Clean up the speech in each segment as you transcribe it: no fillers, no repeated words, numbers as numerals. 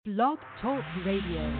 Blog Talk Radio.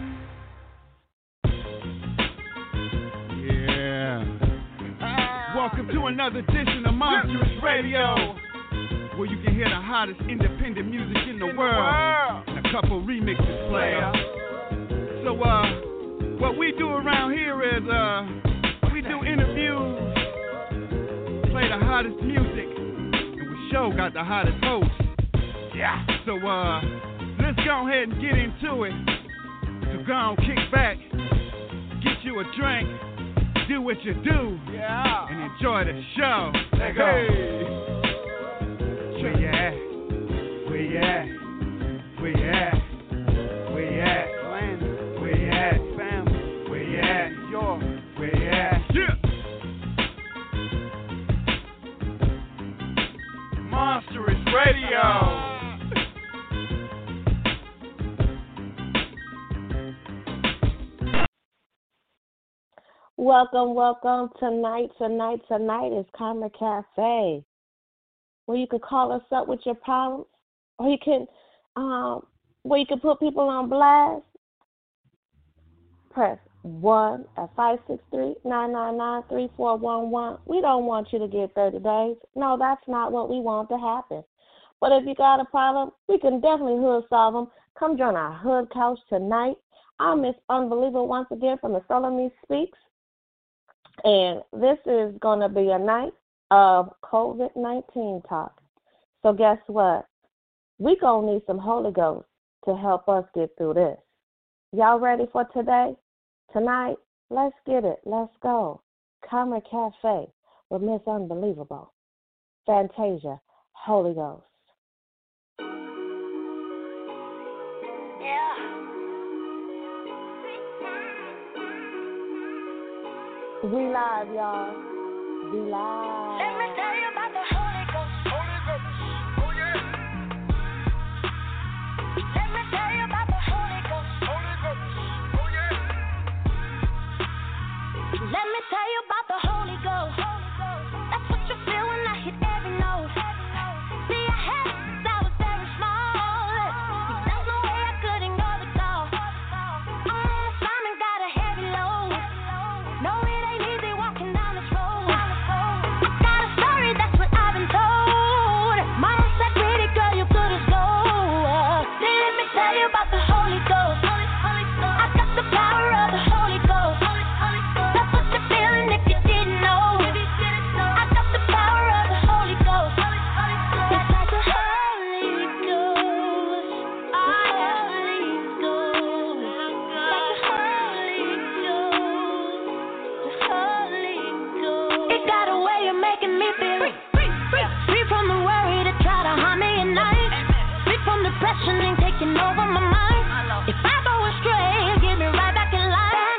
Yeah. Welcome to another edition of Monstrous Radio, where you can hear the hottest independent music in the world and a couple remixes player. So, what we do around here is, we do interviews, play the hottest music, and we sure got the hottest hosts. Yeah. So, let's go ahead and get into it. So go on, kick back, get you a drink, do what you do, and enjoy the show. Let's go. Where you at? Where you at? Where you at? Where you at? Where you at? Family. Where you at? Where you at? Yeah. Monstrous Radio. Welcome. Tonight is Karma Cafe, where you can call us up with your problems, or you can, where you can put people on blast. Press 1 at 563-999-3411. We don't want you to get 30 days. No, that's not what we want to happen. But if you got a problem, we can definitely hood solve them. Come join our hood couch tonight. I'm Miss Unbelievable once again from the Solar Me Speaks. And this is going to be a night of COVID-19 talk. So guess what? We're going to need some Holy Ghost to help us get through this. Y'all ready for today? Tonight, let's get it. Let's go. Karma Cafe with Miss Unbelievable. Fantasia, Holy Ghost. We live, y'all. We live. Let me tell you about the Holy Ghost. Holy Ghost. Oh, yeah. Let me tell you about the Holy Ghost. Holy Ghost. Oh, yeah. Let me tell you about the Holy Ghost. That's what you feel when I hit every note. See, I had it since I was very small. There's no way I could ignore the call. I'm on assignment, got a heavy load. No, it ain't easy walking down this road. I got a story, that's what I've been told. Mama said, pretty girl, you good as gold. Then let me tell you about the Holy Ghost. I got the power of the Holy Ghost. That's what you're feeling if you didn't know. I got the power of the Holy Ghost. It's like the Holy Ghost. Holy Ghost. Like the Holy Ghost. The Holy Ghost. It got a way of making me feel free from the worry that try to harm me at night. Free from depression and taking over my mind. If I go astray, get me right back in line.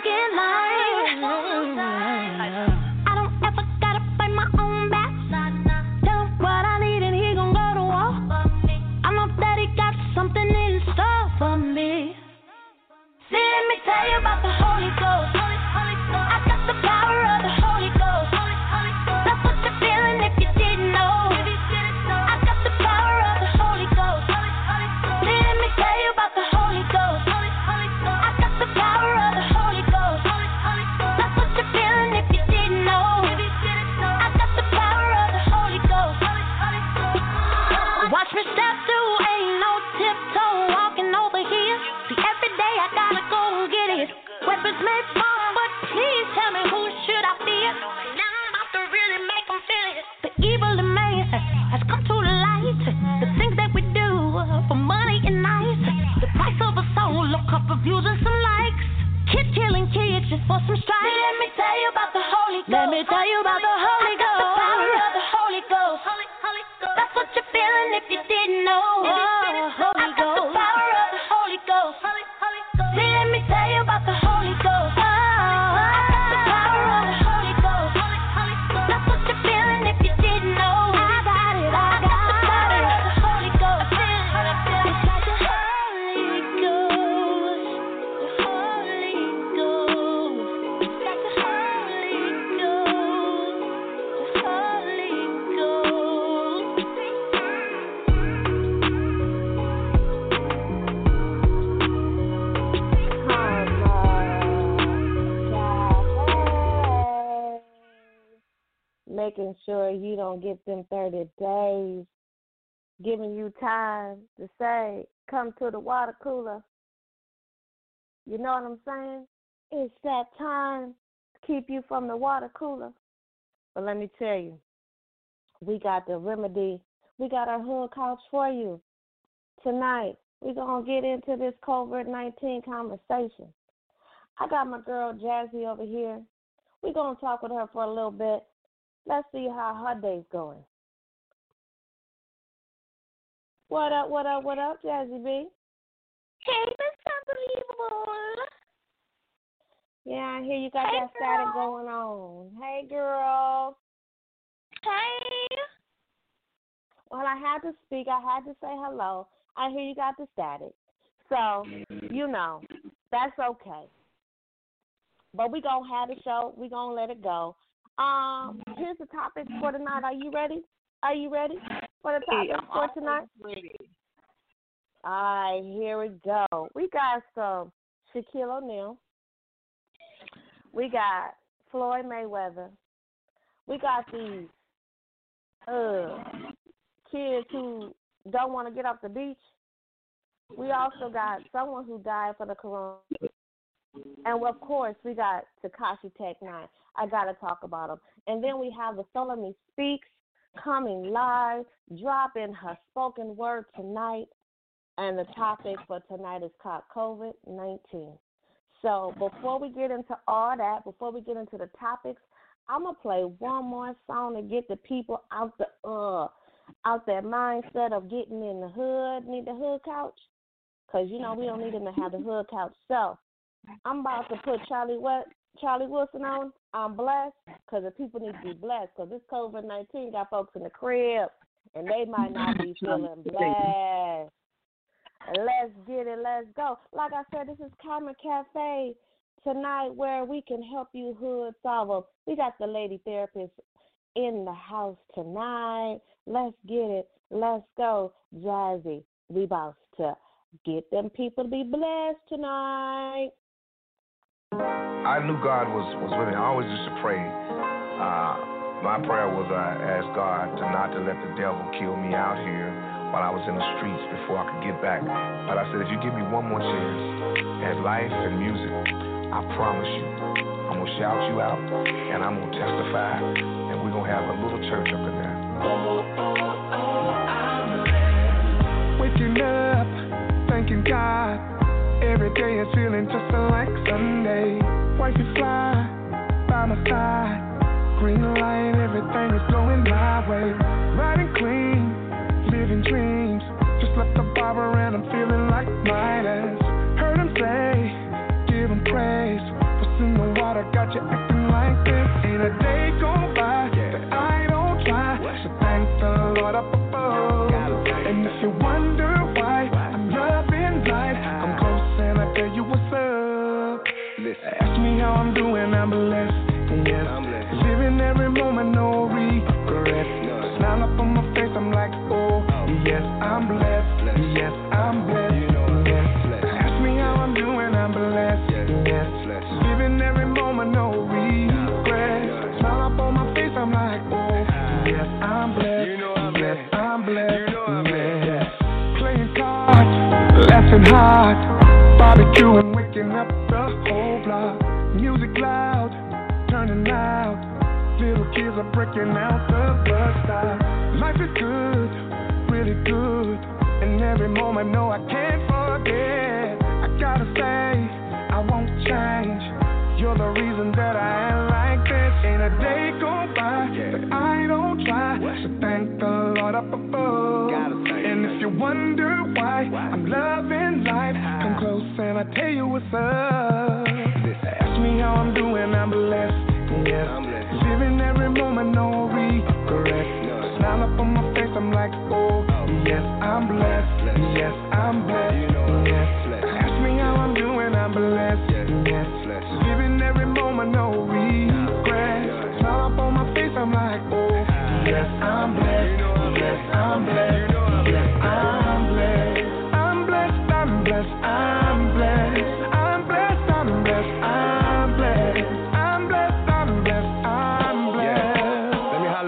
I don't ever gotta fight my own back. Tell him what I need and he gon' go to war. I know that he got something in store for me. See, let me tell you about the Holy Ghost. I got the power of the Holy Ghost. That's what you're feeling if you didn't know. I got the power of the Holy Ghost. See, let me tell you about the Holy Ghost. I got the power of the Holy Ghost. That's what you're feeling if you didn't know. I got the power of the Holy Ghost. Watch me step through, ain't no tiptoe walking over here. See, every day I gotta go and get it. Weapons may fall, but please tell me who should I fear? Now I'm about to really make them feel it. The evil in man has come to the light. The things that we do for money and nice. The price of a soul, a couple views and some likes. Kids killing kids just for some strikes. Let me tell you about the Holy Ghost. Let me tell you about the Holy Ghost. The power of the Holy Ghost. That's what you're feeling if you didn't know. I got the power of the Holy Ghost. See, let me tell you about the Holy Ghost. I got the power of the Holy Ghost. That's what you're feeling if you didn't know. I got it. I got the power of the Holy Ghost. It's like the Holy Ghost. The Holy Ghost. It's like the Holy making sure you don't get them 30 days, giving you time to say, come to the water cooler. You know what I'm saying? It's that time to keep you from the water cooler. But let me tell you, we got the remedy. We got our hood couch for you. Tonight, we're going to get into this COVID-19 conversation. I got my girl Jazzy over here. We're going to talk with her for a little bit. Let's see how her day's going. What up, Jazzy B? Hey, Miss Unbelievable. Yeah, I hear you got that static going on. Hey, girl. Hey. Well, I had to speak. I had to say hello. I hear you got the static. So, you know, that's okay. But we're going to have the show. We're going to let it go. Here's the topics for tonight. Are you ready? Are you ready for the topics for tonight? Ready. All right, here we go. We got some Shaquille O'Neal. We got Floyd Mayweather. We got these kids who don't want to get off the beach. We also got someone who died for the corona. And, of course, we got Tekashi Tech-9. I got to talk about him. And then we have the Solomon Speaks coming live, dropping her spoken word tonight. And the topic for tonight is called COVID-19. So before we get into all that, before we get into the topics, I'm going to play one more song to get the people out their mindset of getting in the hood, need the hood couch. Because, you know, we don't need them to have the hood couch. So I'm about to put Charlie Wilson on. I'm blessed because the people need to be blessed because this COVID-19 got folks in the crib and they might not be feeling blessed. Let's get it. Let's go. Like I said, this is Karma Cafe tonight where we can help you hood solve them. We got the lady therapist in the house tonight. Let's get it. Let's go. Jazzy, we about to get them people to be blessed tonight. I knew God was with me. I always used to pray. My prayer was I asked God not to let the devil kill me out here while I was in the streets before I could get back. But I said, if you give me one more chance at life and music, I promise you, I'm going to shout you out and I'm going to testify and we're going to have a little church up in there. Waking up, thanking God. Every day is feeling just like Sunday. Wifey fly by my side. Green light, everything is going my way. Riding clean, living dreams. Just left the barber and I'm feeling like Midas. Heard him say, give him praise. What's in the water got you acting like this? Ain't a day go by that I don't try. So thank the Lord up above. And if you wonder why I'm loving life, I'm close and I tell you what's up. Ask me how I'm doing, I'm blessed. Yes, living every moment, no regret. Smile up on my face, I'm like, oh, yes, I'm blessed. Yes, I'm blessed. Yes, ask me how I'm doing, I'm blessed. Yes, living every moment, no regret. Smile up on my face, I'm like, oh, yes, I'm blessed. Yes, I'm blessed. Yes, playing cards, laughing hard, barbecuing, waking up the whole block. Music loud, turning out. Little kids are breaking out the bus stop. Life is good, really good. And every moment, no, I can't forget. I gotta say, I won't change. You're the reason that I am like this. Ain't a day go by that I don't try. So thank the Lord up above. And if you wonder why I'm loving life, come close and I tell you what's up. Ask me how I'm doing, I'm blessed. Yes, living every moment, no regret. Smile up on my face, I'm like, oh, yes, I'm blessed. Yes, I'm blessed. Yes, ask me how I'm doing, I'm blessed. Yes, living every moment, no regret. Smile up on my face, I'm like, oh, yes, I'm blessed. Yes, I'm blessed. Yes, I'm blessed. I'm blessed. I'm blessed. I'm blessed. I'm blessed. I'm blessed. I'm blessed.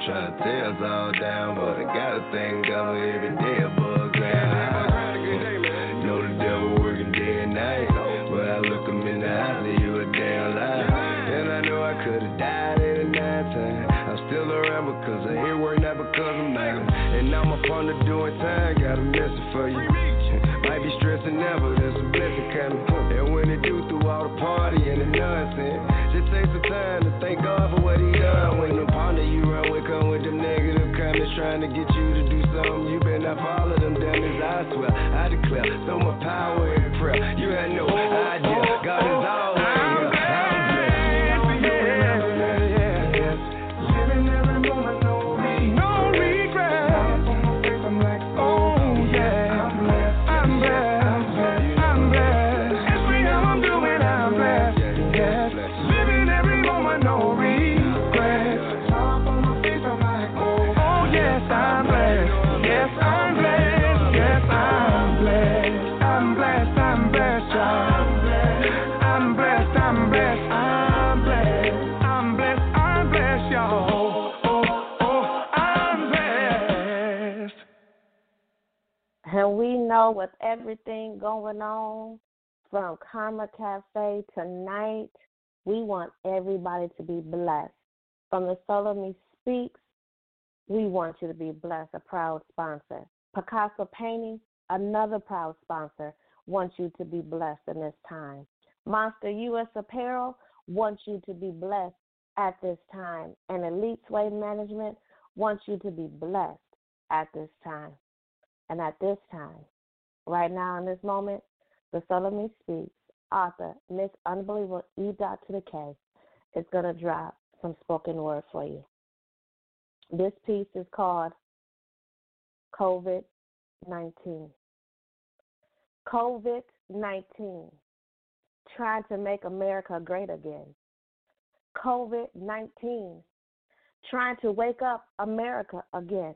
trying to tear us all down, but I gotta thank God for every day above ground. Know the devil working day and night, but I look him in the eye, say you a damn lie. And I know I could've died at a 9 time. I'm still around because of his work, not because of mine. And now I'm up on the doing time, got a message for you. Might be stressing now, but there's a blessing coming. And when it do through all the party and the nonsense, just take some time to thank God for what he done. When the partner you run with come with them negative comments trying to get you to do something, you better not follow them dummies. I swear, I declare, so much power in prayer. You had no idea, God is always here. And we know with everything going on from Karma Cafe tonight, we want everybody to be blessed. From the Soul of Me Speaks, we want you to be blessed, a proud sponsor. Picasso Painting, another proud sponsor, wants you to be blessed in this time. Monster U.S. Apparel wants you to be blessed at this time. And Elite Suede Management wants you to be blessed at this time. And at this time, right now in this moment, the Soul of Me Speaks, author, Miss Unbelievable E. to the K, is going to drop some spoken word for you. This piece is called COVID-19. COVID-19, trying to make America great again. COVID-19, trying to wake up America again.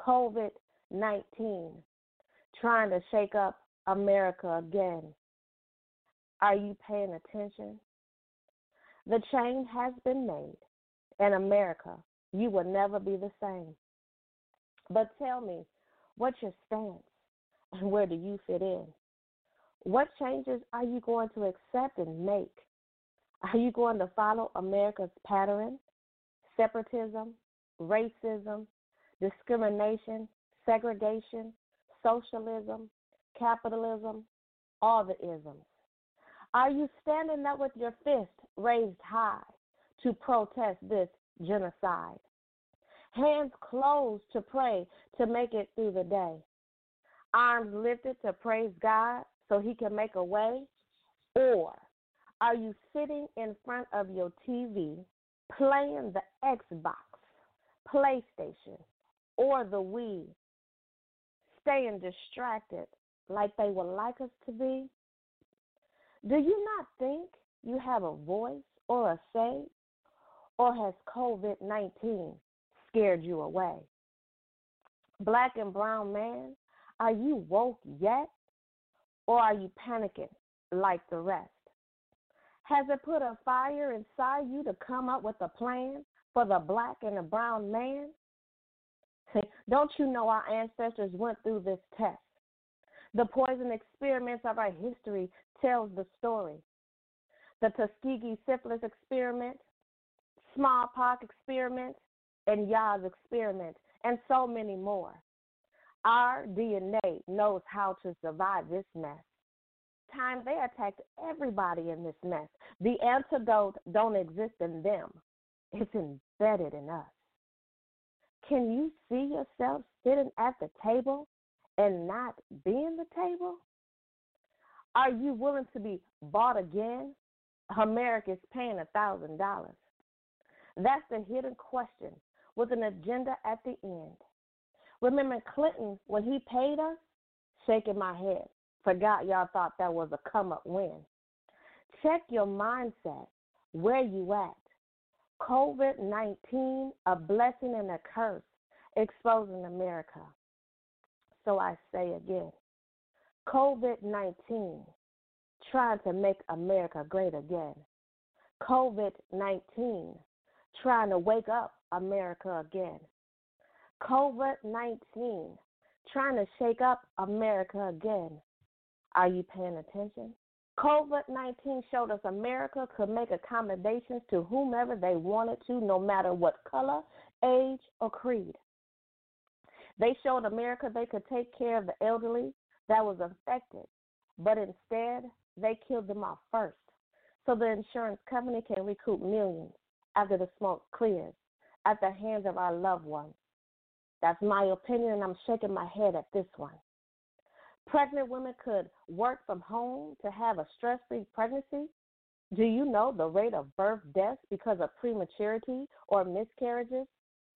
COVID-19, trying to shake up America again. Are you paying attention? The change has been made. In America, you will never be the same. But tell me, what's your stance and where do you fit in? What changes are you going to accept and make? Are you going to follow America's pattern? Separatism, racism, discrimination, segregation, socialism, capitalism, all the isms. Are you standing up with your fist raised high to protest this genocide? Hands closed to pray to make it through the day. Arms lifted to praise God so he can make a way? Or are you sitting in front of your TV playing the Xbox, PlayStation, or the Wii, staying distracted like they would like us to be? Do you not think you have a voice or a say? Or has COVID-19 scared you away? Black and brown man, are you woke yet? Or are you panicking like the rest? Has it put a fire inside you to come up with a plan for the black and the brown man? Don't you know our ancestors went through this test? The poison experiments of our history tells the story. The Tuskegee syphilis experiment, smallpox experiment, and Yaz experiment, and so many more. Our DNA knows how to survive this mess. Time they attacked everybody in this mess. The antidote don't exist in them. It's embedded in us. Can you see yourself sitting at the table and not being the table? Are you willing to be bought again? America's paying $1,000. That's the hidden question with an agenda at the end. Remember Clinton, when he paid us? Shaking my head. Forgot y'all thought that was a come-up win. Check your mindset. Where you at? COVID-19, a blessing and a curse, exposing America. So I say again, COVID-19, trying to make America great again. COVID-19, trying to wake up America again. COVID-19 trying to shake up America again. Are you paying attention? COVID-19 showed us America could make accommodations to whomever they wanted to, no matter what color, age, or creed. They showed America they could take care of the elderly that was infected, but instead they killed them off first, so the insurance company can recoup millions after the smoke clears at the hands of our loved ones. That's my opinion, and I'm shaking my head at this one. Pregnant women could work from home to have a stress-free pregnancy. Do you know the rate of birth deaths because of prematurity or miscarriages?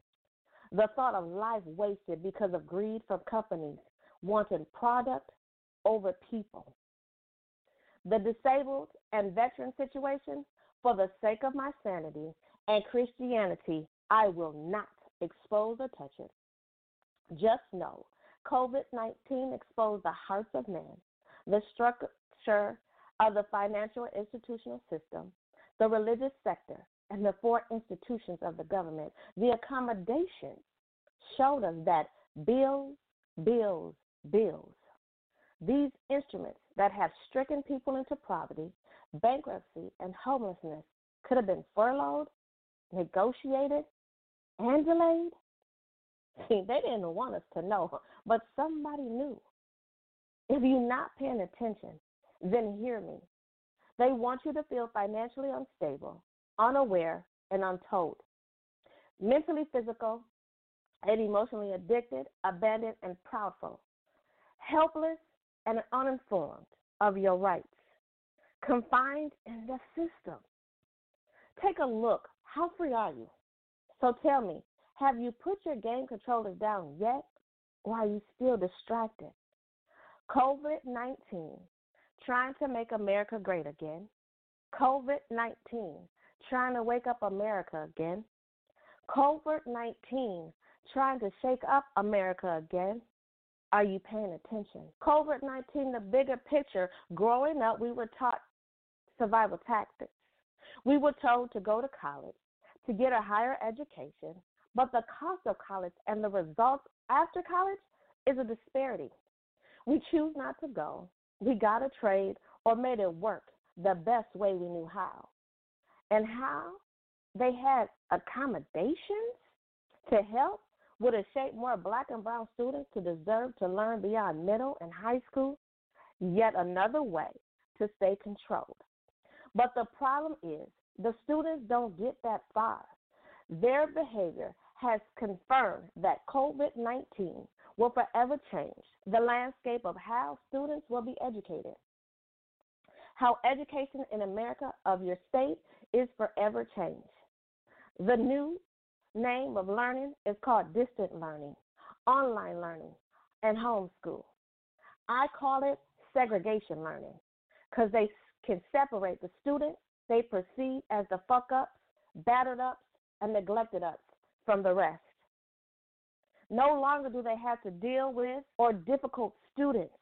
The thought of life wasted because of greed from companies wanting product over people. The disabled and veteran situation, for the sake of my sanity and Christianity, I will not expose or touch it. Just know COVID-19 exposed the hearts of men, the structure of the financial institutional system, the religious sector, and the four institutions of the government. The accommodations showed us that bills, bills, bills. These instruments that have stricken people into poverty, bankruptcy, and homelessness could have been furloughed, negotiated, and delayed. See, they didn't want us to know, but somebody knew. If you're not paying attention, then hear me. They want you to feel financially unstable, unaware, and untold, mentally physical, and emotionally addicted, abandoned, and proudful, helpless, and uninformed of your rights, confined in the system. Take a look. How free are you? So tell me, have you put your game controllers down yet, or are you still distracted? COVID-19 trying to make America great again. COVID-19 trying to wake up America again. COVID-19 trying to shake up America again. Are you paying attention? COVID-19, the bigger picture, growing up, we were taught survival tactics. We were told to go to college, to get a higher education, but the cost of college and the results after college is a disparity. We choose not to go. We got a trade or made it work the best way we knew how. And how? They had accommodations to help would have shaped more black and brown students to deserve to learn beyond middle and high school, yet another way to stay controlled. But the problem is the students don't get that far. Their behavior has confirmed that COVID-19 will forever change the landscape of how students will be educated. How education in America of your state is forever changed. The new name of learning is called distant learning, online learning, and homeschool. I call it segregation learning because they can separate the students they perceive as the fuck-ups, battered-ups, and neglected-ups from the rest. No longer do they have to deal with or difficult students.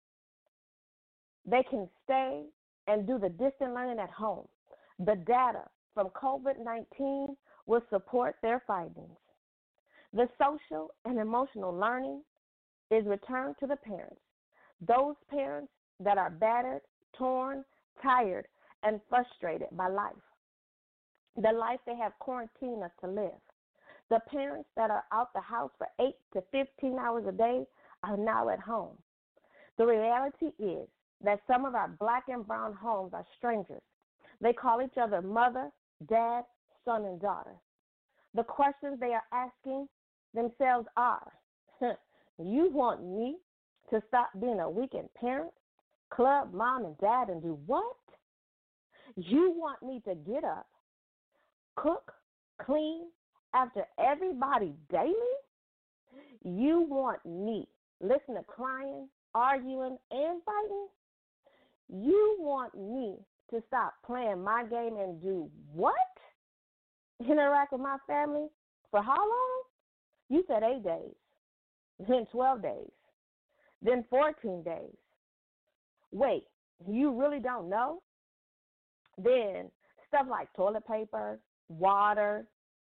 They can stay and do the distant learning at home. The data from COVID-19 will support their findings. The social and emotional learning is returned to the parents, those parents that are battered, torn, tired, and frustrated by life, the life they have quarantined us to live. The parents that are out the house for 8 to 15 hours a day are now at home. The reality is that some of our black and brown homes are strangers. They call each other mother, dad, son, and daughter. The questions they are asking themselves are, you want me to stop being a weekend parent, club mom and dad, and do what? You want me to get up, cook, clean after everybody daily? You want me listen to crying, arguing, and fighting? You want me to stop playing my game and do what? Interact with my family for how long? You said 8 days, then 12 days, then 14 days. Wait, you really don't know? Then stuff like toilet paper, water,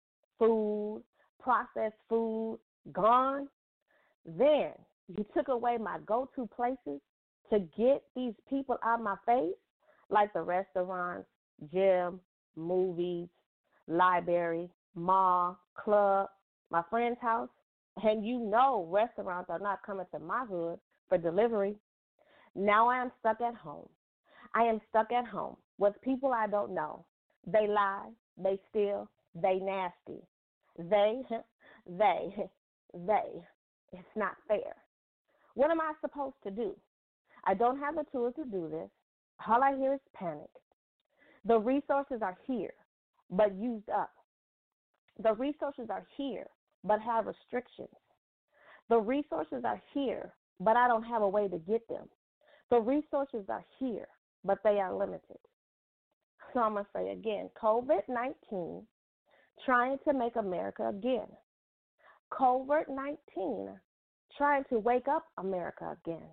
food, processed food gone. Then you took away my go-to places to get these people out of my face, like the restaurants, gym, movies, library, mall, club, my friend's house. And you know restaurants are not coming to my hood for delivery. Now I am stuck at home. I am stuck at home with people I don't know. They lie, they steal, they nasty. They. It's not fair. What am I supposed to do? I don't have the tools to do this. All I hear is panic. The resources are here, but used up. The resources are here, but have restrictions. The resources are here, but I don't have a way to get them. The resources are here, but they are limited. So I'm going to say again, COVID-19 trying to make America again. COVID-19 trying to wake up America again.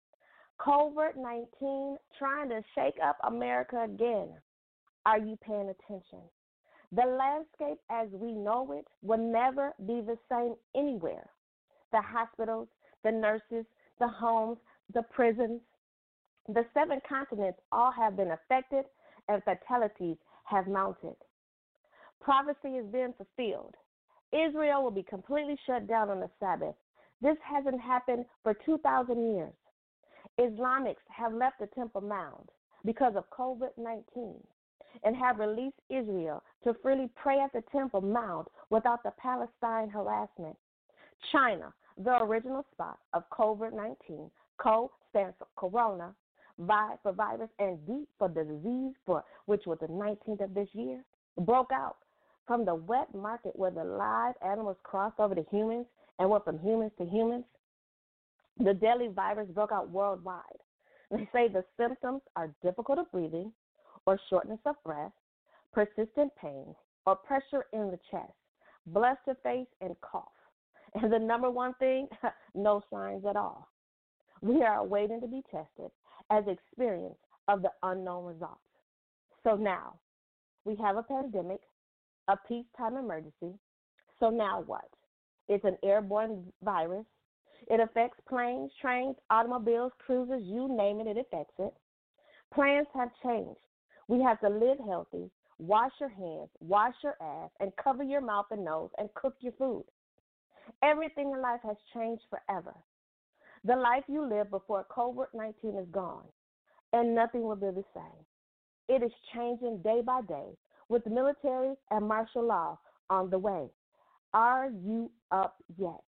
COVID-19 trying to shake up America again. Are you paying attention? The landscape as we know it will never be the same anywhere. The hospitals, the nurses, the homes, the prisons, the 7 continents all have been affected and fatalities have mounted. Prophecy is being fulfilled. Israel will be completely shut down on the Sabbath. This hasn't happened for 2,000 years. Islamics have left the Temple Mount because of COVID-19 and have released Israel to freely pray at the Temple Mount without the Palestine harassment. China, the original spot of COVID-19, CO stands for corona, Vi for virus, and D for the disease, for which was the 19th of this year, broke out from the wet market where the live animals crossed over to humans and went from humans to humans. The deadly virus broke out worldwide. They say the symptoms are difficulty of breathing or shortness of breath, persistent pain or pressure in the chest, bluster face, and cough. And the number one thing, no signs at all. We are waiting to be tested as experience of the unknown results. So now we have a pandemic, a peacetime emergency. So now what? It's an airborne virus. It affects planes, trains, automobiles, cruisers, you name it, it affects it. Plans have changed. We have to live healthy, wash your hands, wash your ass, and cover your mouth and nose and cook your food. Everything in life has changed forever. The life you lived before COVID-19 is gone, and nothing will be the same. It is changing day by day with military and martial law on the way. Are you up yet?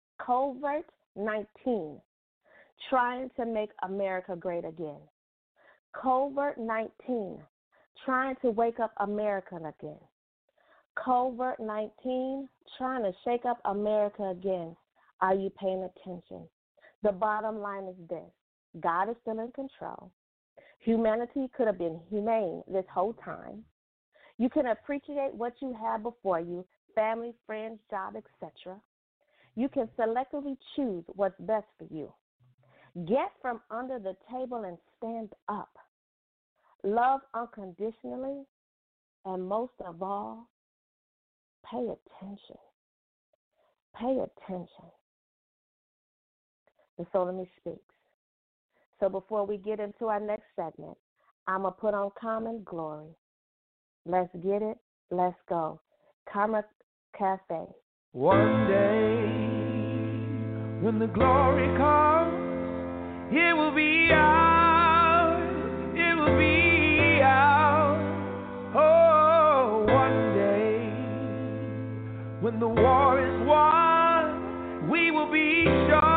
COVID-19 trying to make America great again. COVID-19 trying to wake up America again. COVID-19 trying to shake up America again. Are you paying attention? The bottom line is this. God is still in control. Humanity could have been humane this whole time. You can appreciate what you have before you, family, friends, job, etc. You can selectively choose what's best for you. Get from under the table and stand up. Love unconditionally, and most of all, pay attention. Pay attention. The Soul in Me Speaks. So before we get into our next segment, I'm going to put on Common Glory. Let's get it. Let's go. Karma Cafe. One day, when the glory comes, it will be ours. It will be ours. Oh, one day, when the war is won, we will be sure.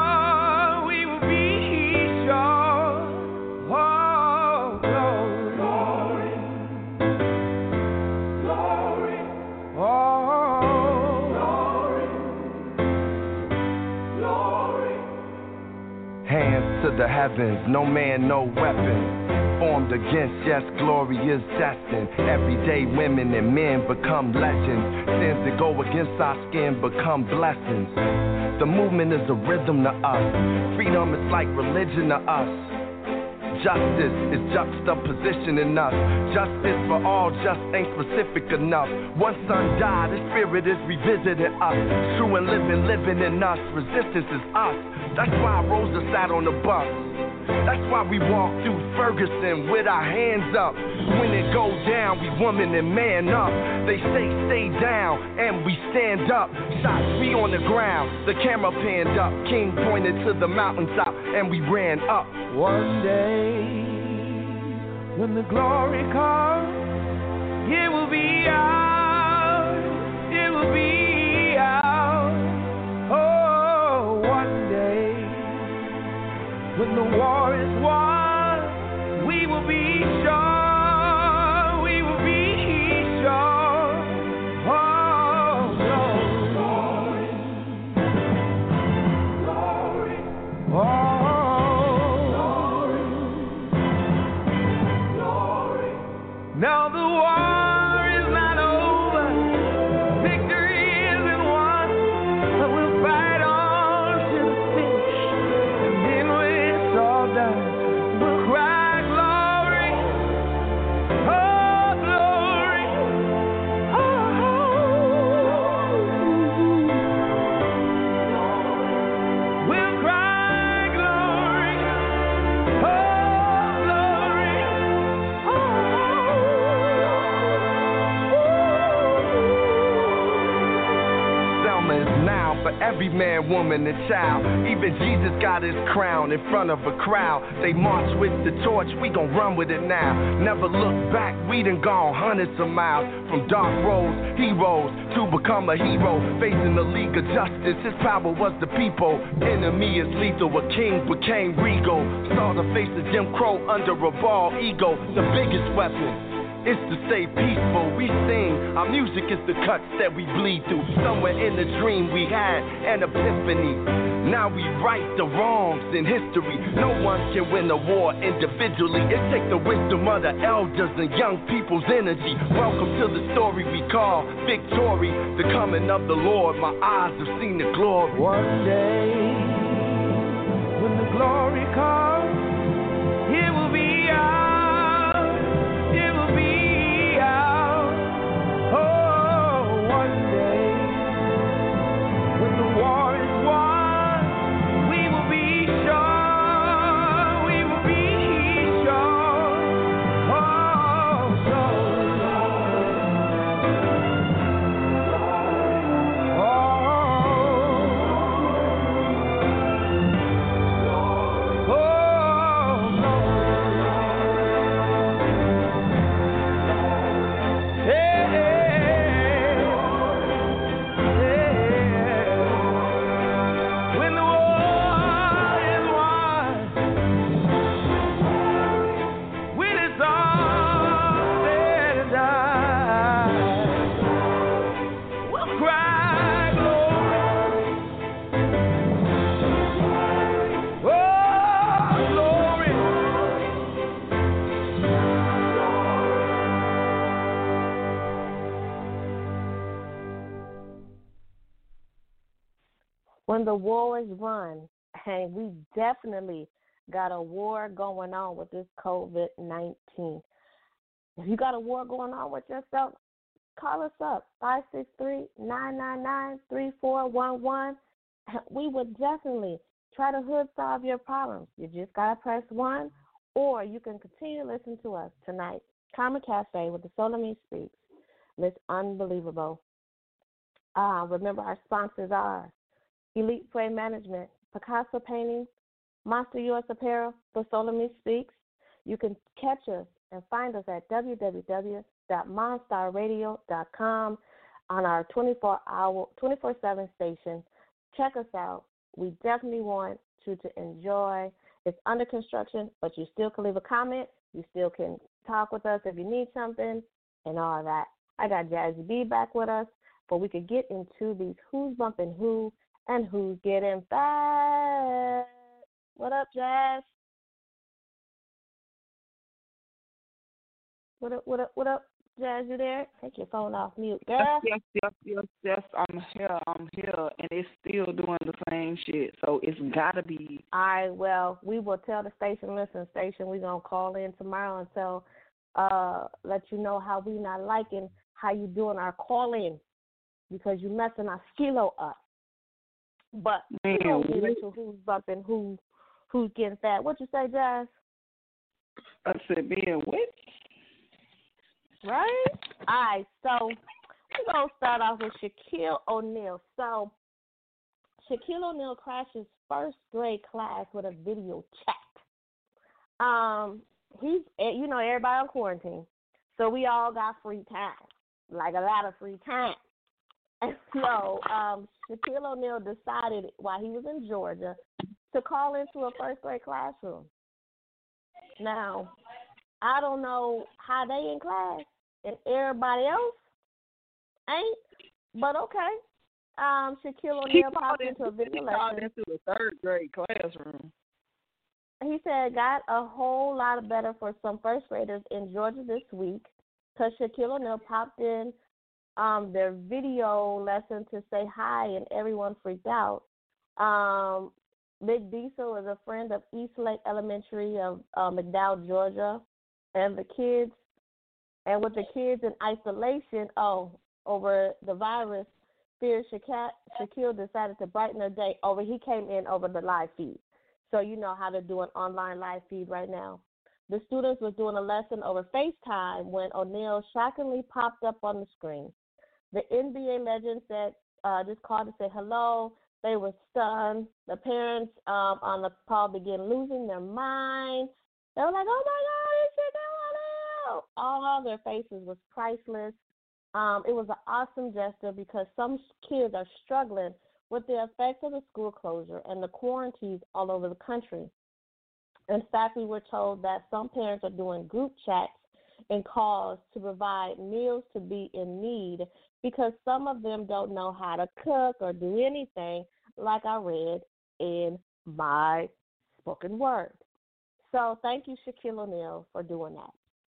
To the heavens, no man, no weapon formed against, yes, glory is destined. Every day women and men become legends. Sins that go against our skin become blessings. The movement is a rhythm to us. Freedom is like religion to us. justice is juxtapositioning us. Justice for all just ain't specific enough. One son died, his spirit is revisiting us. True and living in us. Resistance is us. That's why Rosa sat on the bus. That's why we walk through Ferguson with our hands up. When it goes down, we woman and man up. They say stay down, and we stand up. Shots, we on the ground, the camera panned up. King pointed to the mountaintop, and we ran up. One day, when the glory comes, it will be ours. It will be ours. Oh, one day, when the war is won, we will be sure, we will be sure. Oh, glory, glory, oh, glory, glory. Now the war is not over, victory isn't won, but we'll fight on to the finish, and then when it's all done, we'll cry glory, oh glory, oh, we'll cry glory, oh glory, Selma is now for every man, woman, and child. Even Jesus got his crown in front of a crowd. They march with the torch, we gon' run with it now. Never look back, we done gone hundreds of miles. From dark roads, heroes, to become a hero. Facing the League of Justice, his power was the people. Enemy is lethal, a king became regal. Saw the face of Jim Crow under a bald ego. The biggest weapon is to stay peaceful. We sing, our music is the cuts that we bleed through. Somewhere in the dream we had an epiphany. Now we right the wrongs in history. No one can win a war individually. It takes the wisdom of the elders and young people's energy. Welcome to the story we call victory. The coming of the Lord, my eyes have seen the glory. one day, when the glory comes, it will be ours, it will be ours. Oh, one day, when the war is won, we will be sure, we will be sure. Oh, when the war is won, when it's all said and done, we'll cry glory, oh glory. When the war is run, and we definitely got a war going on with this COVID-19. If you got a war going on with yourself, call us up, 563-999-3411. We would definitely try to hood solve your problems. You just got to press 1, or you can continue to listen to us tonight. Karma Cafe with the Soul of Me Speaks. It's unbelievable. Remember, our sponsors are Elite Frame Management, Picasso Paintings, Monster U.S. Apparel, The Soul of Me Speaks. You can catch us and find us at www.monstarradio.com on our 24/7 station. Check us out. We definitely want you to enjoy. It's under construction, but you still can leave a comment. You still can talk with us if you need something and all that. I got Jazzy B back with us, but we could get into these who's bumping who and who's getting fat. What up, Jazz? What up, Jazz? You there? Take your phone off mute, girl. Yes. I'm here, and it's still doing the same same shit. So it's gotta be. All right, well, we will tell the station, listen, station, we're going to call in tomorrow and let you know how we not liking how you doing our call-in because you messing our skilo up. But we don't get into who's bumping, who's getting fat. What you say, Jazz? I said being what? Right? All right, so we're going to start off with Shaquille O'Neal. So Shaquille O'Neal crashed his first grade class with a video chat. He's, everybody on quarantine, so we all got free time, like a lot of free time. And so Shaquille O'Neal decided while he was in Georgia to call into a first grade classroom. Now, I don't know how they in class and everybody else ain't, but okay. Shaquille O'Neal popped into a video lesson. He called into a third grade classroom. He said got a whole lot better for some first graders in Georgia this week because Shaquille O'Neal popped in their video lesson to say hi, and everyone freaked out. Big Diesel is a friend of East Lake Elementary of McDowell, Georgia, and with the kids in isolation, over the virus, fear Shaquille decided to brighten their day he came in over the live feed. So you know how to do an online live feed right now. The students was doing a lesson over FaceTime when O'Neal shockingly popped up on the screen. The NBA legend said just called to say hello. They were stunned. The parents on the call began losing their mind. They were like, "Oh my God, it's Shaquille O'Neal!" All their faces was priceless. It was an awesome gesture because some kids are struggling with the effects of the school closure and the quarantines all over the country. In fact, we were told that some parents are doing group chats and calls to provide meals to be in need because some of them don't know how to cook or do anything, like I read in my spoken word. So thank you, Shaquille O'Neal, for doing that.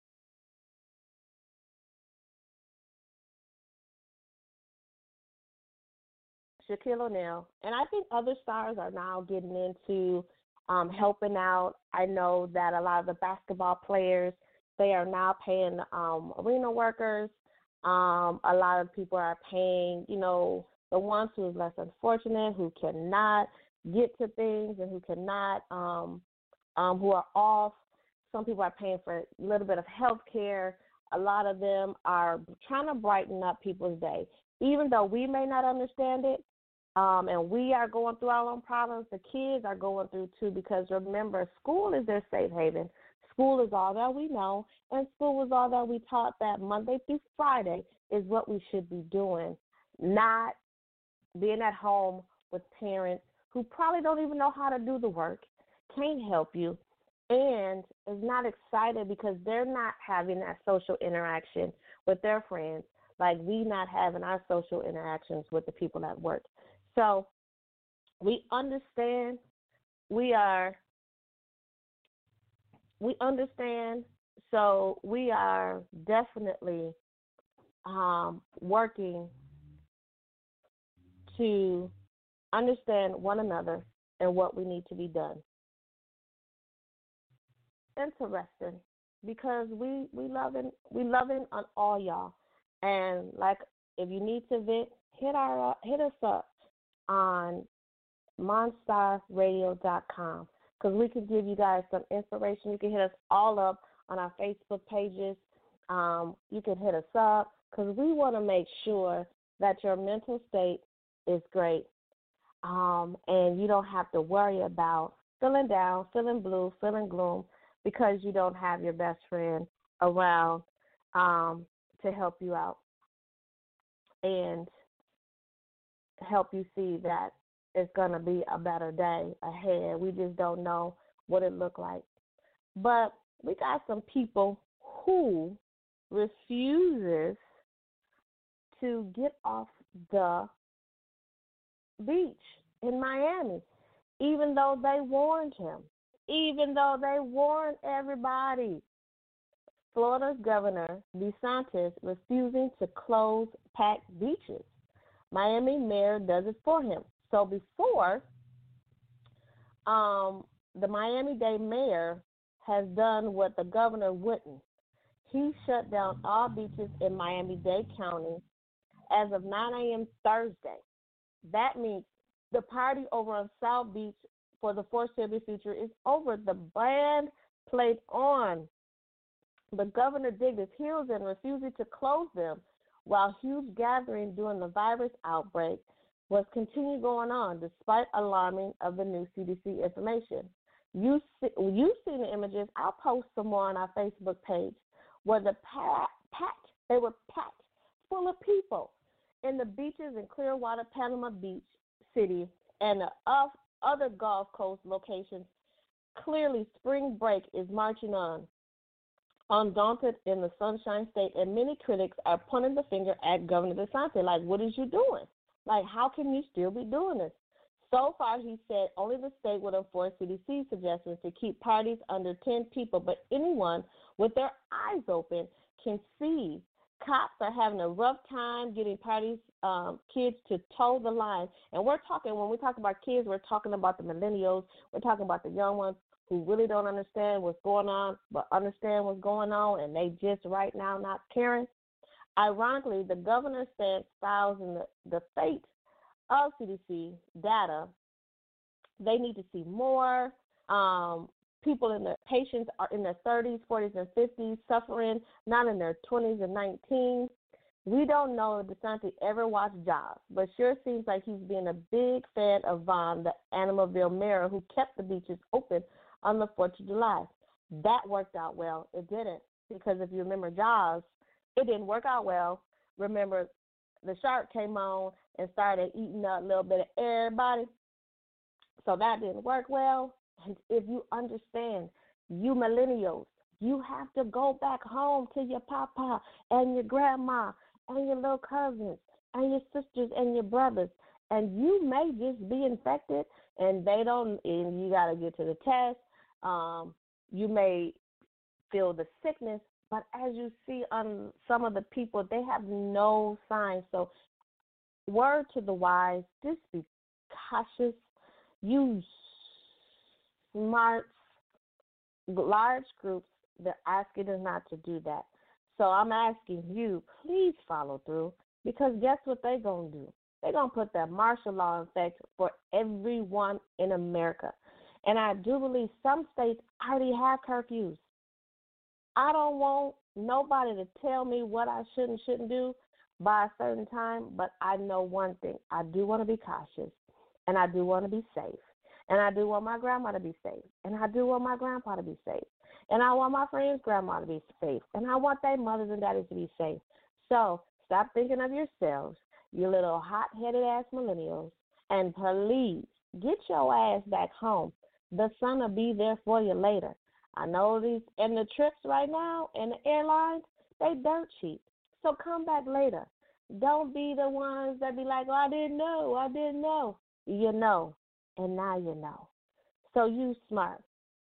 Shaquille O'Neal, and I think other stars are now getting into helping out. I know that a lot of the basketball players, they are now paying arena workers. A lot of people are paying, the ones who are less unfortunate, who cannot get to things and who cannot, who are off. Some people are paying for a little bit of health care. A lot of them are trying to brighten up people's day. Even though we may not understand it, and we are going through our own problems, the kids are going through too, because remember, school is their safe haven. School is all that we know, and school is all that we taught that Monday through Friday is what we should be doing, not being at home with parents who probably don't even know how to do the work, can't help you, and is not excited because they're not having that social interaction with their friends like we not having our social interactions with the people at work. So we understand, so we are definitely working to understand one another and what we need to be done. Interesting, because we loving on all y'all, and like if you need to vent, hit us up on monstarradio.com because we can give you guys some inspiration. You can hit us all up on our Facebook pages. You can hit us up because we want to make sure that your mental state is great, and you don't have to worry about feeling down, feeling blue, feeling gloom because you don't have your best friend around to help you out and help you see that it's going to be a better day ahead. We just don't know what it look like. But we got some people who refuses to get off the beach in Miami, even though they warned him, even though they warned everybody. Florida's Governor DeSantis refusing to close packed beaches. Miami mayor does it for him. So before the Miami-Dade mayor has done what the governor wouldn't. He shut down all beaches in Miami-Dade County as of 9 a.m. Thursday. That means the party over on South Beach for the foreseeable future is over. The band played on. The governor digged his heels in, refusing to close them, while huge gatherings during the virus outbreak was continuing going on, despite alarming of the new CDC information. You've seen the images. I'll post some more on our Facebook page where they were packed full of people in the beaches in Clearwater, Panama Beach City, and the other Gulf Coast locations. Clearly, spring break is marching on, undaunted in the Sunshine State, and many critics are pointing the finger at Governor DeSantis, like, what is you doing? Like, how can you still be doing this? So far, he said only the state would enforce CDC suggestions to keep parties under 10 people, but anyone with their eyes open can see cops are having a rough time getting parties, kids to toe the line. And when we talk about kids, we're talking about the millennials. We're talking about the young ones who really don't understand what's going on, but understand what's going on, and they just right now not caring. Ironically, the governor stands files in the fate of CDC data. They need to see more. Patients are in their 30s, 40s, and 50s suffering, not in their 20s and 19s. We don't know if DeSantis ever watched Jaws, but sure seems like he's been a big fan of Vaughn, the Animalville mayor, who kept the beaches open on the 4th of July. That worked out well. It didn't, because if you remember Jaws, it didn't work out well. Remember, the shark came on and started eating up a little bit of everybody. So that didn't work well. And if you understand, you millennials, you have to go back home to your papa and your grandma and your little cousins and your sisters and your brothers. And you may just be infected and you got to get to the test. You may feel the sickness, but as you see on some of the people, they have no signs. So word to the wise, just be cautious. You smart, large groups, they're asking us not to do that. So I'm asking you, please follow through, because guess what they're going to do? They're going to put that martial law in effect for everyone in America. And I do believe some states already have curfews. I don't want nobody to tell me what I should and shouldn't do by a certain time, but I know one thing. I do want to be cautious, and I do want to be safe, and I do want my grandma to be safe, and I do want my grandpa to be safe, and I want my friend's grandma to be safe, and I want their mothers and daddies to be safe. So stop thinking of yourselves, you little hot-headed ass millennials, and please get your ass back home. The sun will be there for you later. I know these, and the trips right now and the airlines, they dirt cheap. So come back later. Don't be the ones that be like, oh, I didn't know. You know, and now you know. So you smart.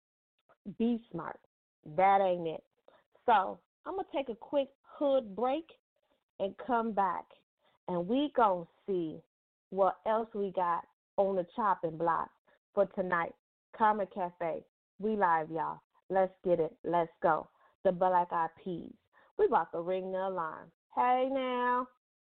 Be smart. That ain't it. So I'm going to take a quick hood break and come back, and we going to see what else we got on the chopping block for tonight. Karma Cafe. We live, y'all. Let's get it. Let's go. The Black Eyed Peas. We about to ring the alarm. Hey, now.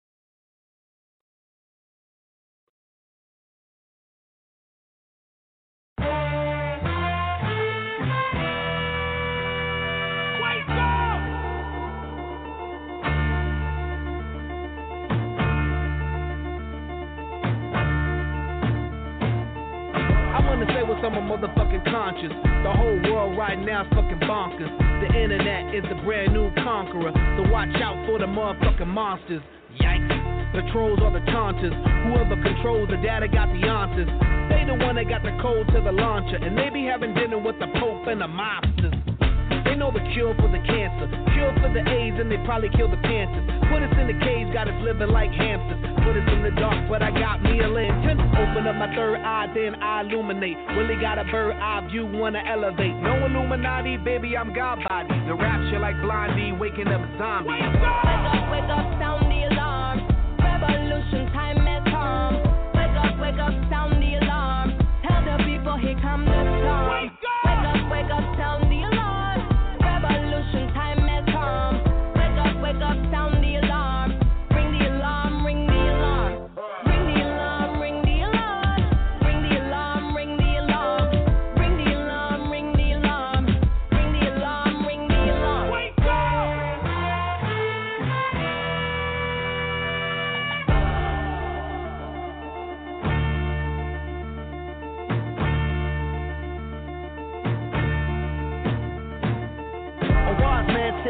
To say what's on my motherfucking conscience. The whole world right now is fucking bonkers. The internet is the brand new conqueror, so watch out for the motherfucking monsters. Yikes. The trolls are the taunters. Whoever controls the data got the answers. They the one that got the code to the launcher, and they be having dinner with the Pope and the mobsters. They know the cure for the cancer, cure for the AIDS, and they probably kill the Panthers. Put us in the cage, got us living like hamsters. Put us in the dark, but I got me a lantern. Open up my third eye, then I illuminate. Really got a bird eye view, wanna elevate. No Illuminati, baby, I'm God body. The rapture like Blondie, waking up zombies. Wake up, sound the alarm. Revolution time has come. Wake up, sound the alarm. Tell the people here come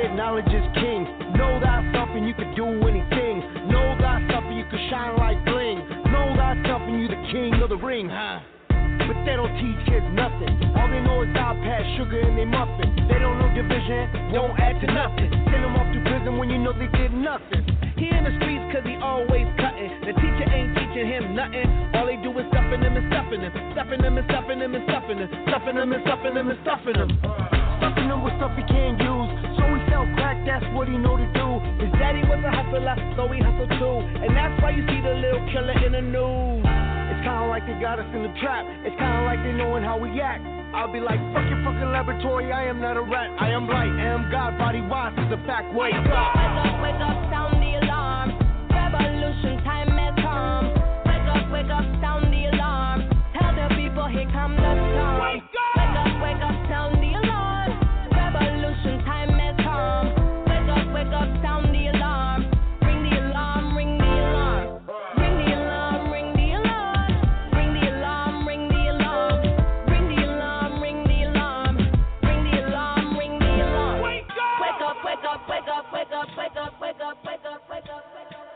that knowledge is king. Know thyself and you can do anything. Know thyself and you can shine like bling. Know thyself and you the king of the ring. But they don't teach kids nothing. All they know is iPad, sugar, and they muffin. They don't know division, don't add to nothing. Send them off to prison when you know they did nothing. He in the streets cause he always cutting. The teacher ain't teaching him nothing. All they do is stuffing him and stuffing him. Stuffing him and stuffing him and stuffing him. Stuffing him and stuffing him and stuffing him. Stuffing him with stuff he can't use. So he sell crack, that's what he know to do. His daddy was a hustler, so he hustled too. And that's why you see the little killer in the news. It's kinda like they got us in the trap. It's kinda like they knowing how we act. I'll be like, fuck your fucking laboratory, I am not a rat. I am light, I am God, body wise is a fact. Wake up. Wake up, sound the alarm. Revolution time has come. Wake up, sound the alarm. Tell the people here come the storm. Wake up, sound the alarm. Revolution time has come. Wake up, sound the alarm. Ring the alarm, ring the alarm. Ring the alarm, ring the alarm. Ring the alarm, ring the alarm. Ring the alarm, ring the alarm. Ring the alarm, ring the alarm. Wake up, wake up, wake up, wake up, wake up, wake up, wake up, wake up, wake up.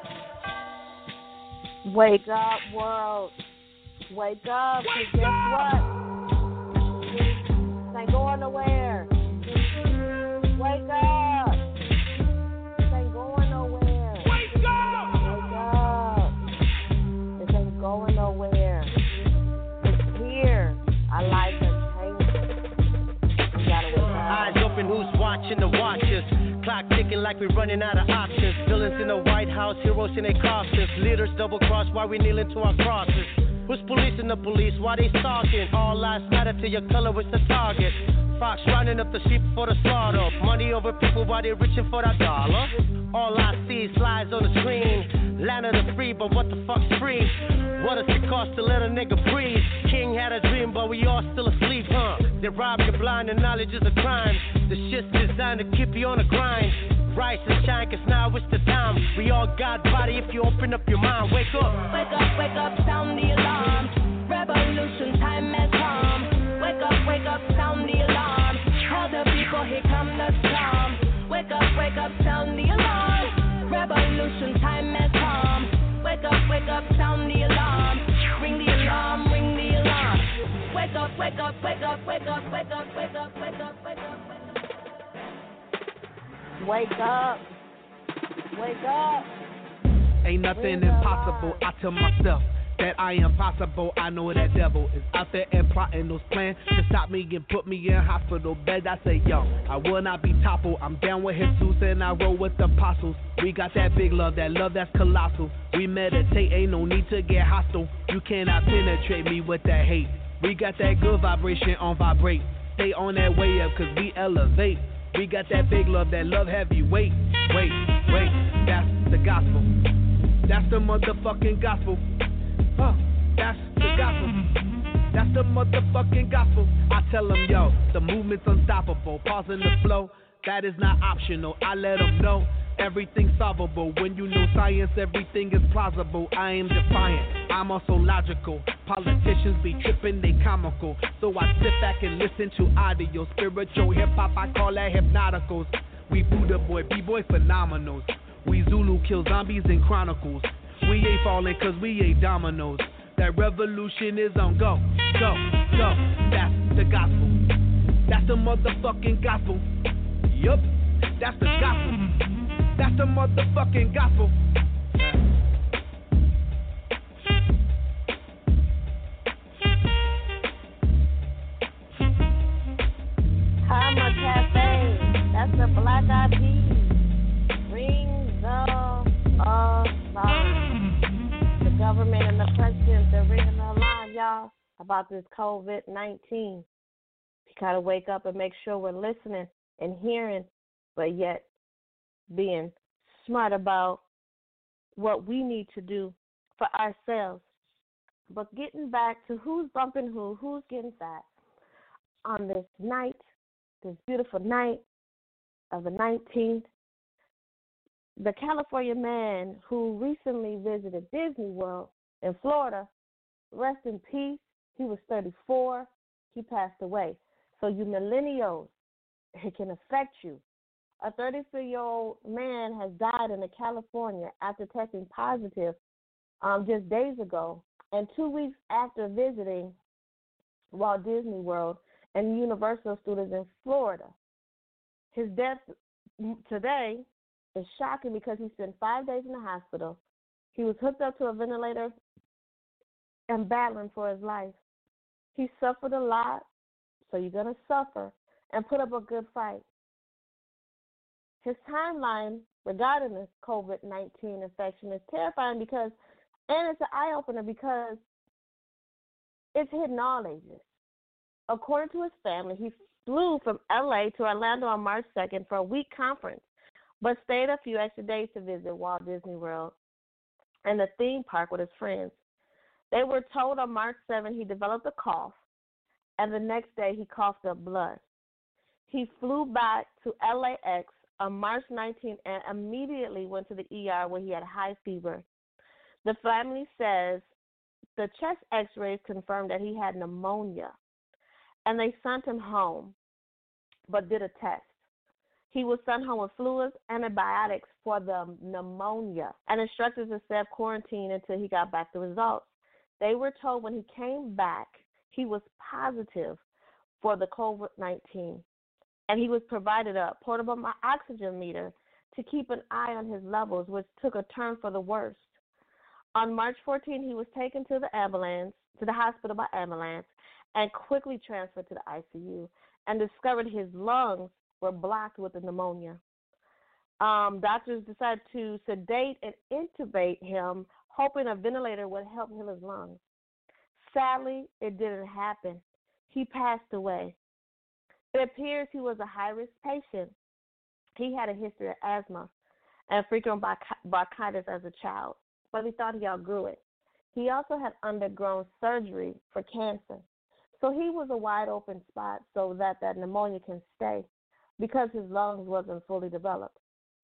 Wake up, world. Wake up, 'cause guess what? This ain't going nowhere. Wake up. This ain't going nowhere. Wake up. This ain't going nowhere. It's here. Our lives are changing. You gotta wake up. Eyes open, who's watching the watchers? Clock ticking like we're running out of options. Villains in the White House, heroes in their costumes. Leaders double cross while we kneeling to our crosses. Who's policing the police? Why they stalking? All lives matter to your color, it's the target. Fox running up the sheep for the slaughter. Money over people while they reaching for that dollar. All I see is lies on the screen. Land of the free, but what the fuck's free? What does it cost to let a nigga breathe? King had a dream, but we all still asleep, huh? They rob you blind and knowledge is a crime. The shit's designed to keep you on the grind. Rise and shine, 'cause now it's the time. We all got body if you open up your mind. Wake up. Wake up, sound the alarm. Revolution time has come. Wake up, sound the alarm. Tell the people here come the storm. Wake up, sound the alarm. Revolution time has come. Wake up, sound the alarm. Ring the alarm, ring the alarm. Wake up, wake up, wake up, wake up, wake up, wake up, wake up, wake up. Wake up. Wake up. Ain't nothing impossible. I tell myself that I am possible. I know that devil is out there and plotting those plans to stop me and put me in hospital bed. I say, yo, I will not be toppled. I'm down with Jesus and I roll with the apostles. We got that big love that's colossal. We meditate, ain't no need to get hostile. You cannot penetrate me with that hate. We got that good vibration on vibrate. Stay on that way up 'cause we elevate. We got that big love heavyweight. Wait, that's the gospel. That's the motherfucking gospel. That's the gospel. That's the motherfucking gospel. I tell them, yo, the movement's unstoppable. Pausing the flow, that is not optional. I let them know everything's solvable. When you know science, everything is plausible. I am defiant, I'm also logical. Politicians be tripping, they comical. So I sit back and listen to audio. Spiritual hip-hop, I call that hypnoticals. We Buddha boy, B-boy phenomenals. We Zulu kill zombies in chronicles. We ain't falling 'cause we ain't dominoes. That revolution is on go. That's the gospel. That's the motherfucking gospel. Yup, that's the gospel. That's the motherfucking gospel. Karma Cafe. That's the Black Eyed Peas. Ring the alarm. The government and the president, they're ringing the alarm, y'all, about this COVID-19. We gotta wake up and make sure we're listening and hearing, but yet being smart about what we need to do for ourselves. But getting back to who's bumping who's getting fat on this night, this beautiful night of the 19th, the California man who recently visited Disney World in Florida, rest in peace, he was 34, he passed away. So you millennials, it can affect you. a 33-year-old man has died in California after testing positive just days ago, and 2 weeks after visiting Walt Disney World and Universal Studios in Florida. His death today is shocking because he spent 5 days in the hospital. He was hooked up to a ventilator and battling for his life. He suffered a lot, so you're going to suffer, and put up a good fight. His timeline regarding this COVID-19 infection is terrifying because, and it's an eye-opener because it's hitting all ages. According to his family, he flew from L.A. to Orlando on March 2nd for a week conference, but stayed a few extra days to visit Walt Disney World and the theme park with his friends. They were told on March 7th he developed a cough, and the next day he coughed up blood. He flew back to LAX on March 19th and immediately went to the ER where he had high fever. The family says the chest x-rays confirmed that he had pneumonia, and they sent him home but did a test. He was sent home with fluids, antibiotics for the pneumonia, and instructed to self-quarantine until he got back the results. They were told when he came back he was positive for the COVID-19, and he was provided a portable oxygen meter to keep an eye on his levels, which took a turn for the worst. On March 14, he was taken to the hospital by ambulance, and quickly transferred to the ICU, and discovered his lungs were blocked with the pneumonia. Doctors decided to sedate and intubate him, hoping a ventilator would help heal his lungs. Sadly, it didn't happen. He passed away. It appears he was a high-risk patient. He had a history of asthma and frequent bronchitis as a child, but he thought he outgrew it. He also had undergone surgery for cancer. So he was a wide-open spot so that pneumonia can stay because his lungs wasn't fully developed.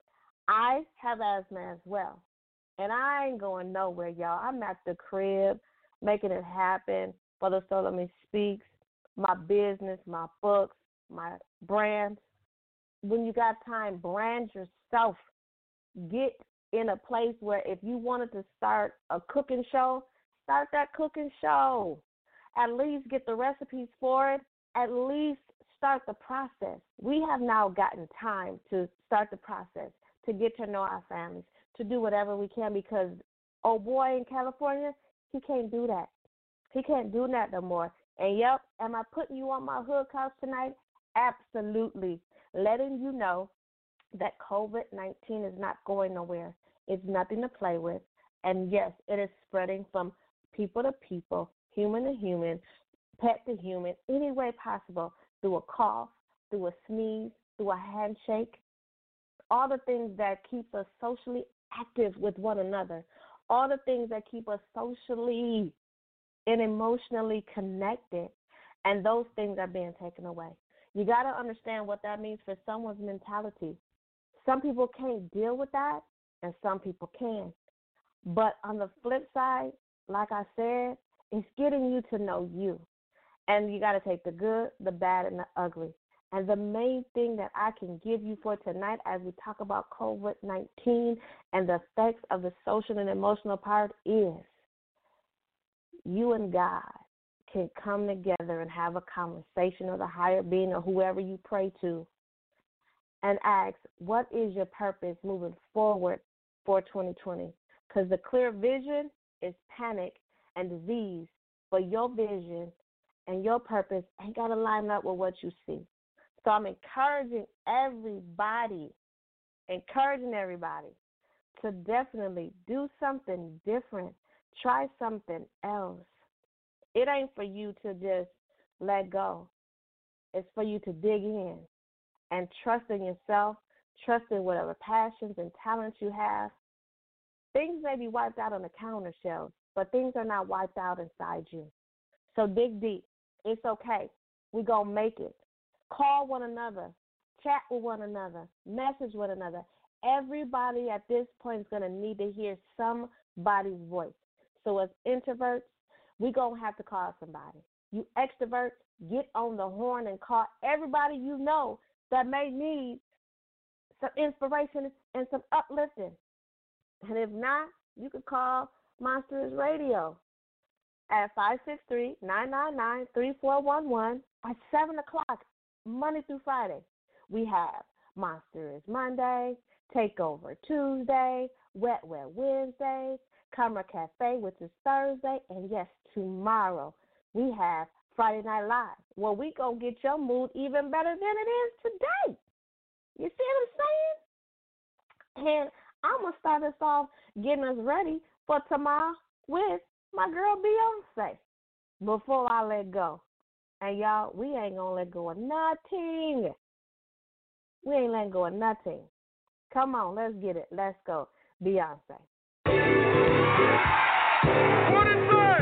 I have asthma as well, and I ain't going nowhere, y'all. I'm at the crib making it happen. Brother Solomon Speaks, my business, my books, my brands. When you got time, brand yourself. Get in a place where if you wanted to start a cooking show, start that cooking show. At least get the recipes for it. At least start the process. We have now gotten time to start the process, to get to know our families, to do whatever we can because, oh boy, in California, he can't do that. He can't do that no more. And yep, am I putting you on my hood couch tonight? Absolutely. Letting you know that COVID-19 is not going nowhere. It's nothing to play with. And yes, it is spreading from people to people, human to human, pet to human, any way possible, through a cough, through a sneeze, through a handshake, all the things that keep us socially active with one another, all the things that keep us socially and emotionally connected, and those things are being taken away. You got to understand what that means for someone's mentality. Some people can't deal with that, and some people can. But on the flip side, like I said, it's getting you to know you. And you got to take the good, the bad, and the ugly. And the main thing that I can give you for tonight as we talk about COVID-19 and the effects of the social and emotional part is you and God can come together and have a conversation, or the higher being or whoever you pray to, and ask, what is your purpose moving forward for 2020? Because the clear vision is panic and disease, but your vision and your purpose ain't got to line up with what you see. So I'm encouraging everybody to definitely do something different. Try something else. It ain't for you to just let go. It's for you to dig in and trust in yourself, trust in whatever passions and talents you have. Things may be wiped out on the counter shelves, but things are not wiped out inside you. So dig deep. It's okay. We're going to make it. Call one another. Chat with one another. Message one another. Everybody at this point is going to need to hear somebody's voice. So as introverts, we're going to have to call somebody. You extroverts, get on the horn and call everybody you know that may need some inspiration and some uplifting. And if not, you can call Monsters Radio at 563-999-3411 at 7 o'clock, Monday through Friday. We have Monsters Monday, Takeover Tuesday, Wet Wednesdays, Camera Cafe, which is Thursday, and yes, tomorrow we have Friday Night Live, where we going to get your mood even better than it is today. You see what I'm saying? And I'm going to start us off getting us ready for tomorrow with my girl Beyonce before I let go. And y'all, we ain't going to let go of nothing. We ain't letting go of nothing. Come on, let's get it. Let's go. Beyonce. What is that?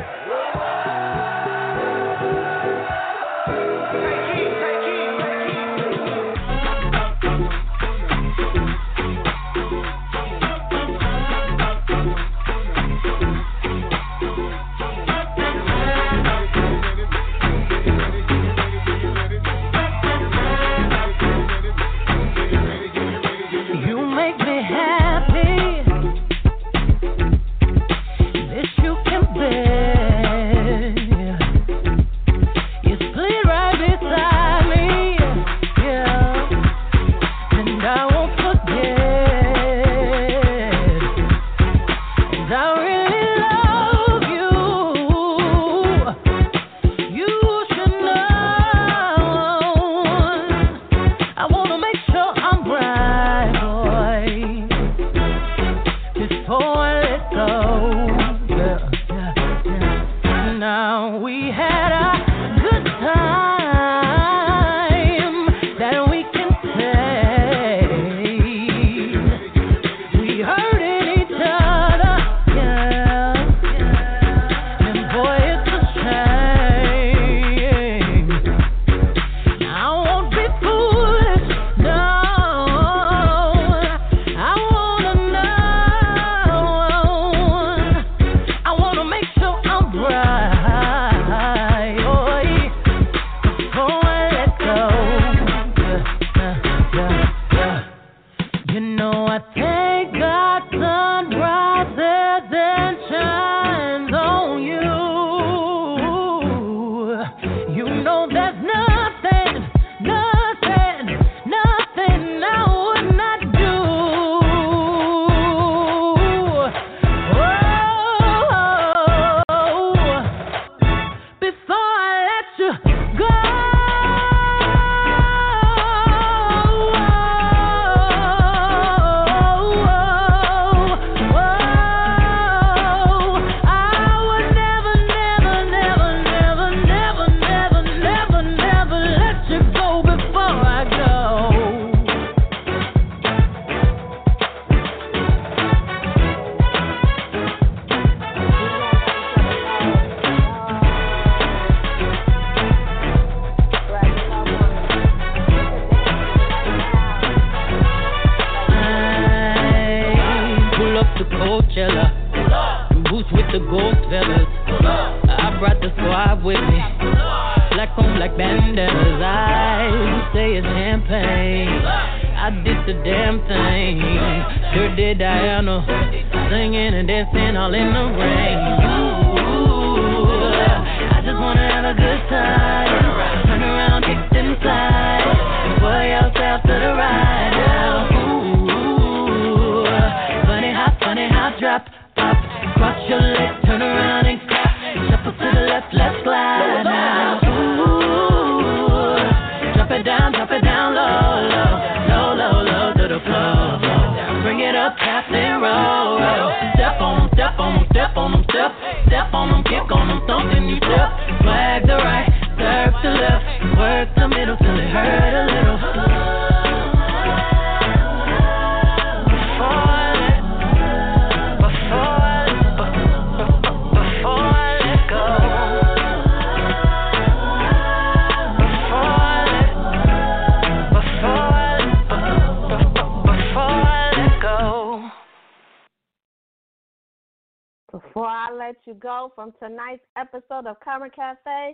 Before I let you go from tonight's episode of Karma Cafe,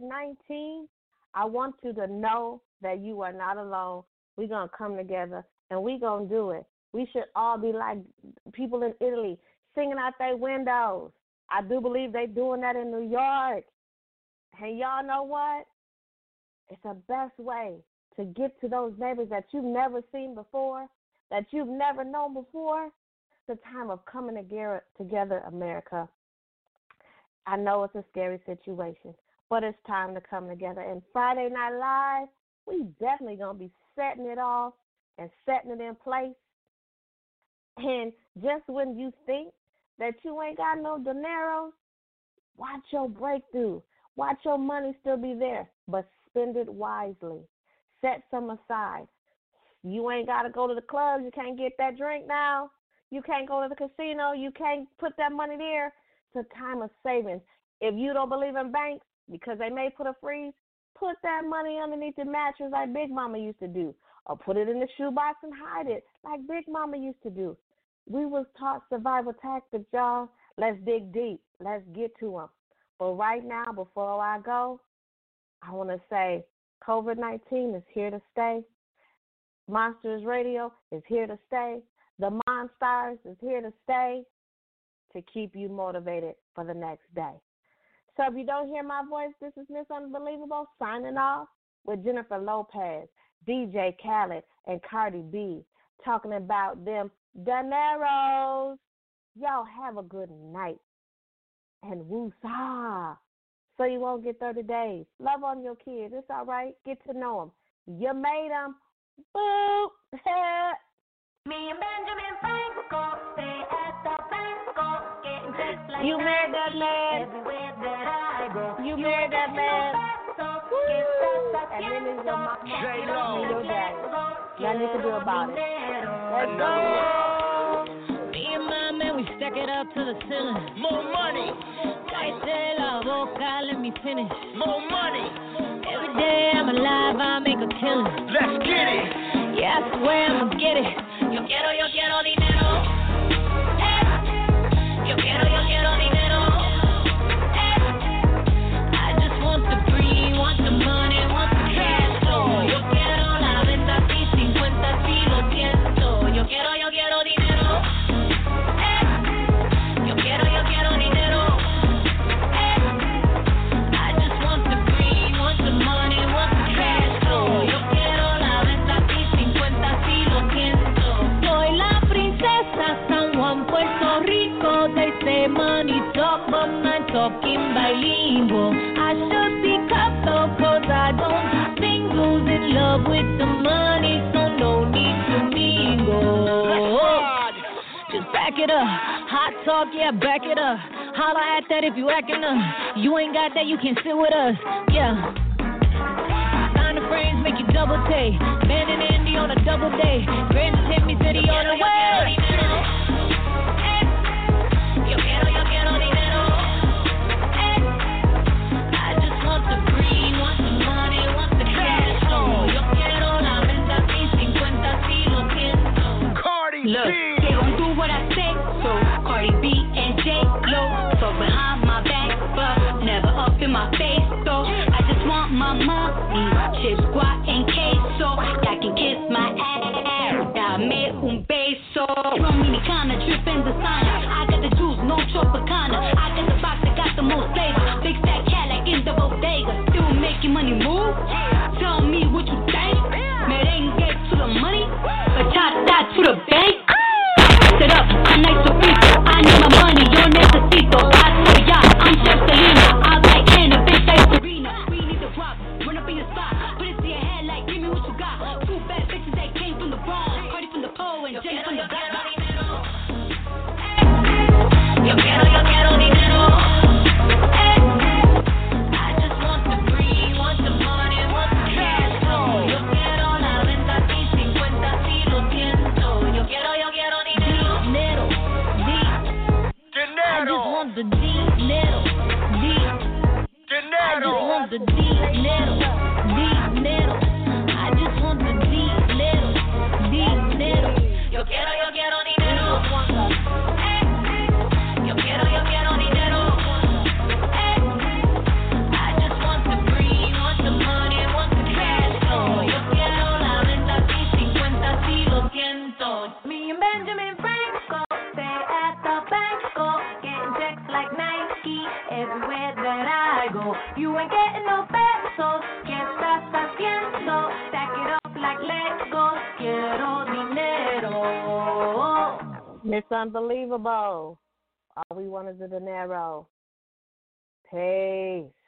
COVID-19, I want you to know that you are not alone. We're going to come together and we gonna do it. We should all be like people in Italy, singing out their windows. I do believe they doing that in New York. And y'all know what? It's the best way to get to those neighbors that you've never seen before, that you've never known before. It's the time of coming together, America. I know it's a scary situation, but it's time to come together. And Friday Night Live, we definitely going to be setting it off and setting it in place. And just when you think that you ain't got no dinero, watch your breakthrough. Watch your money still be there, but spend it wisely. Set some aside. You ain't got to go to the clubs. You can't get that drink now. You can't go to the casino. You can't put that money there. It's a time of savings. If you don't believe in banks, because they may put a freeze, put that money underneath the mattress like Big Mama used to do, or put it in the shoebox and hide it like Big Mama used to do. We was taught survival tactics, y'all. Let's dig deep. Let's get to them. But right now, before I go, I want to say COVID-19 is here to stay. Monsters Radio is here to stay. The Monstars is here to stay to keep you motivated for the next day. So if you don't hear my voice, this is Miss Unbelievable signing off with Jennifer Lopez, DJ Khaled, and Cardi B talking about them dineros. Y'all have a good night. And woosah. So you won't get 30 days. Love on your kids. It's all right. Get to know them. You made them. Boop. Me and Benjamin Franco stay at the Franco, getting checks like you made that man. Everywhere that I go. You made that man. And then there's your mama. Your daddy. Nothing you can do about it. Let's go. Me and my man, we stack it up to the ceiling. More money. Cállate la boca, let me finish. More money. Every day I'm alive, I make a killing. Let's get it. Yeah, I swear I'ma get it. Yo quiero dinero. Yo quiero dinero. I just want the green, want the money, want the cash flow. Yo quiero la venta T50 si lo siento. Yo quiero dinero. Yo quiero dinero. I just want the green, want the money, want the cash flow. Yo quiero la venta T50 si lo siento. Soy la princesa San Juan, Puerto Rico. They say money talk, but I'm talking bilingual. I should be though, cause I don't do singles. In love with the money, so no need to mingle. Just back it up. Hot talk, yeah, back it up. Holla at that if you acting up. You ain't got that, you can sit with us. Yeah. Sign the frames, make you double take. Man and Andy on a double day. Grand hit me city on the way. Yo quiero dinero. I just want the green, want the money, want the cash flow. Yo quiero la venta T50 si lo siento. Cardi B. Look, they gon' do what I say, so Cardi B and J-Lo. Fuck behind my back, but never up in my face, though. I just want my money, chips, guac, and queso. Y'all can kiss my ass, dame un beso. Dominicana, trip and designer. I got the juice, no Tropicana. I got the box that got the most flavor. Big fat cat like in the bodega. Still making money move? Tell me what you think. Merengue to the money, bachata to the bank. Set up, I'm like Sofrito. I need my money, yo necesito. I tell ya, I'm Chef Selena. I like Anna, bitch like Serena. We need the drop, run up in your spot. Put it to your head like, give me what you got. Two bad bitches that came from the Bronx. Cardi from the pole and Jay from the block. Yo quiero dinero. I just want the green, want the money, want the cash flow. Yo quiero la venta T50 si lo siento. Yo quiero dinero. I just want the dinero. I just want the dinero. I just want the dinero. Yo quiero dinero. Yo quiero dinero. I just want the green, want the money, want the cash flow. Yo quiero la venta T50 si lo siento. algo. You ain't getting no pesos. ¿Qué estás haciendo? Stack it up like Legos. Quiero dinero. It's unbelievable. All we want is the dinero. Peace.